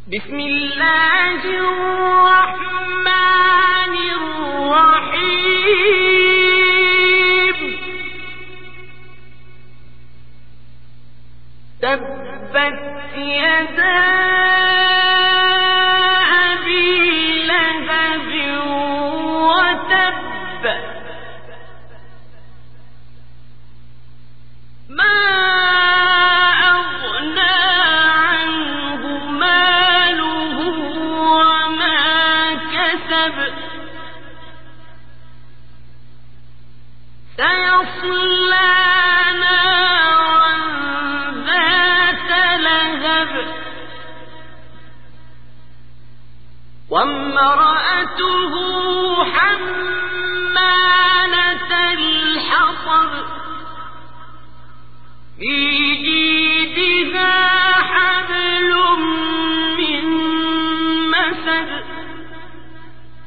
بسم الله الرحمن الرحيم تبت يدا أبي لهب وتب ما سيصلى نارا ذات لهب وامرأته حمالة